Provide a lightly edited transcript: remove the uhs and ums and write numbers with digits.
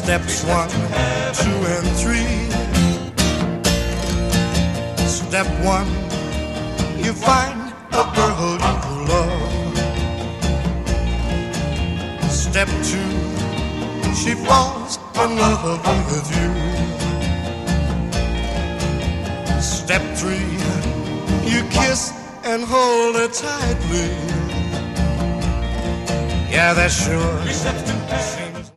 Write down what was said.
Steps 1, 2, and 3. Step 1, you find a girl you love. Step 2, she falls in love with you. Step 3, you kiss and hold her tightly. Yeah, that sure seems